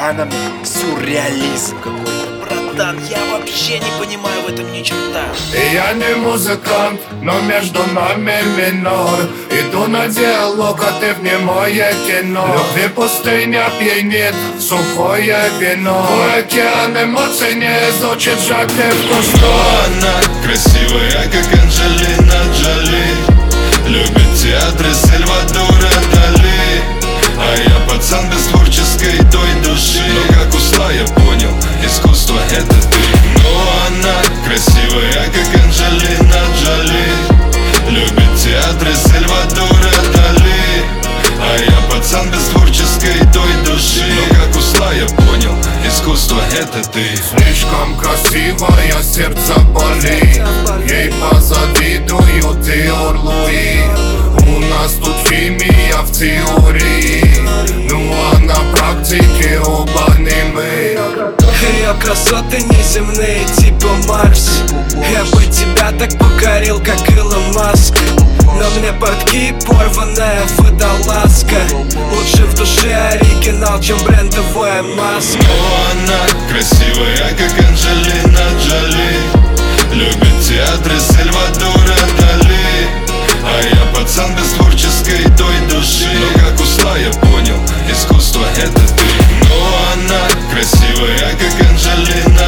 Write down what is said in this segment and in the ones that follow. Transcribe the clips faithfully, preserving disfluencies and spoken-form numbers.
она сюрреализм какой-то. Братан, я вообще не понимаю в этом ни черта. Я не музыкант, но между нами минор. Иду на диалог, а ты в немое кино. Любви пустыня пьянит, сухое вино. Твой океан эмоций не изучит жадный вкус. Она красивая, как Анджелина Джоли, любит театры Сальвадора Дали. А я пацан без творческой той души. Но как ушла, я понял, искусство это ты. Но она красивая, как Анджелина Джоли, любит театры Сальвадора Дали. А я пацан без творческой той души. Но как ушла, я понял, искусство это ты. Слишком красивая, сердце болит. Ей позавидуют Диор Луи. У нас тут химия в теории, ну а на практике оба не мы. Ее красоты неземные, типа Марс. Я бы тебя так покорил, как Илон Маск. Но мне портки порванная водолазка. Лучше в душе оригинал, чем брендовая маска. Но она красивая, как Анджелина Джоли, любит театры Сальвадора Дали. А я пацан без творческой той души. Но как ушла, я понял, искусство это ты. Но она красивая, как Анджелина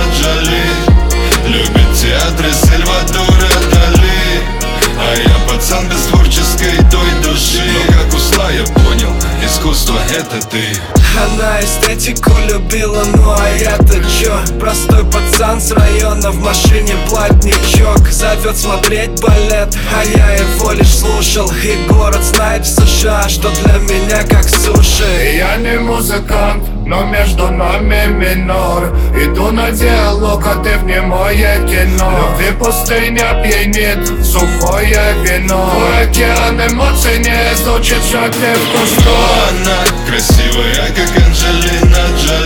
Джоли, любит театры Сальвадора Дали. А я пацан без творческой той души. Но как ушла, я понял, искусство это ты. Она эстетику любила, ну а я-то чё? Простой пацан с района, в машине платничок. Зовет смотреть балет, а я его лишь слушал. И город знает в США, что для меня как суши. Я не музыкант, но между нами минор. Иду на диалог, а ты в немое кино. Любви пустыня пьянит, сухое вино. Твой океан эмоций не изучит жадный вкус. Она красивая, как Анджелина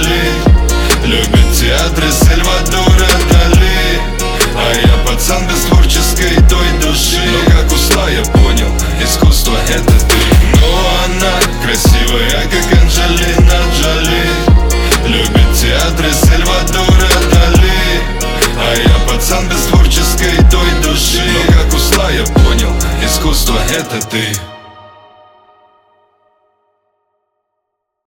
Джоли, любит театры Сальвадора Дали. А я пацан без творческой той души. Но как ушла, я понял, искусство это ты. Но она красивая, как Анджелина Джоли, любит театры Сальвадора Дали. А я пацан без творческой той души. Но как ушла, я понял, искусство это ты.